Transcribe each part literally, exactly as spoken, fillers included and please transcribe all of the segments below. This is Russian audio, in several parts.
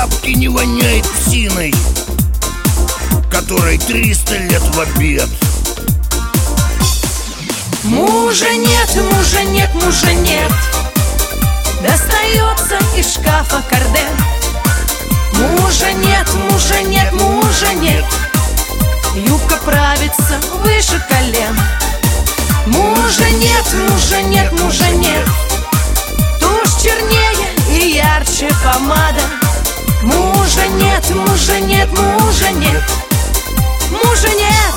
шапке не воняет псиной, которой триста лет в обед. Мужа нет, мужа нет, мужа нет. Достается из шкафа карден. Мужа нет, мужа нет, мужа нет. Юбка правится выше колен. Мужа нет, мужа нет, мужа нет. Тушь чернее и ярче помада. Мужа нет, мужа нет, мужа нет. Мужа нет.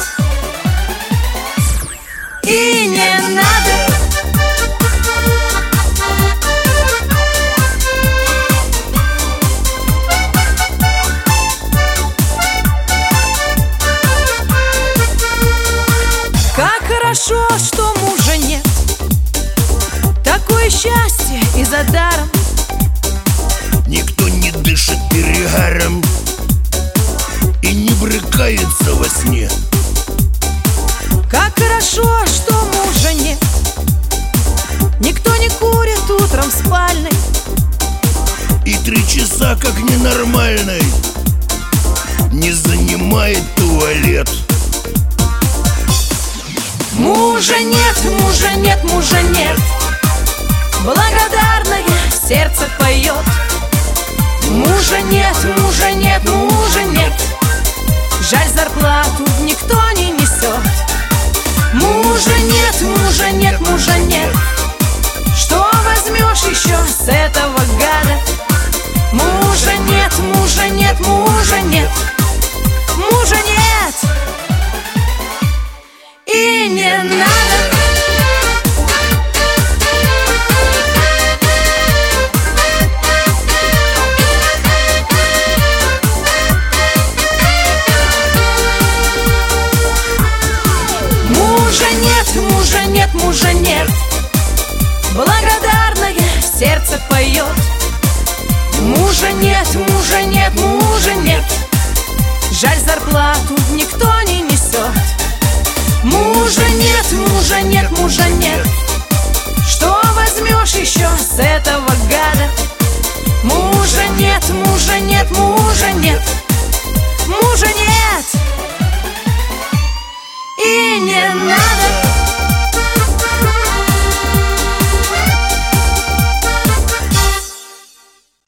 И не надо. Как хорошо, что мужа нет. Такое счастье и за даром. Никто не дышит перегаром и не брыкается во сне. Как хорошо, что мужа нет. Никто не курит утром в спальной. И три часа, как ненормальный, не занимает туалет. Мужа нет, мужа нет, мужа нет. Благодарное сердце поет. Мужа нет, мужа нет, мужа нет. Жаль, зарплату никто не несет. Мужа нет, мужа нет, мужа нет. Что возьмешь еще с этого гада? Мужа нет, мужа нет, мужа нет. Мужа нет. И не надо. Мужа нет, мужа нет, мужа нет. Благодарное сердце поет. Мужа нет, мужа нет, мужа нет. Жаль, зарплату никто не несет. Мужа нет, мужа нет, мужа нет. Что возьмешь еще с этого гада? Мужа нет, мужа нет, мужа нет. Мужа нет. И не надо.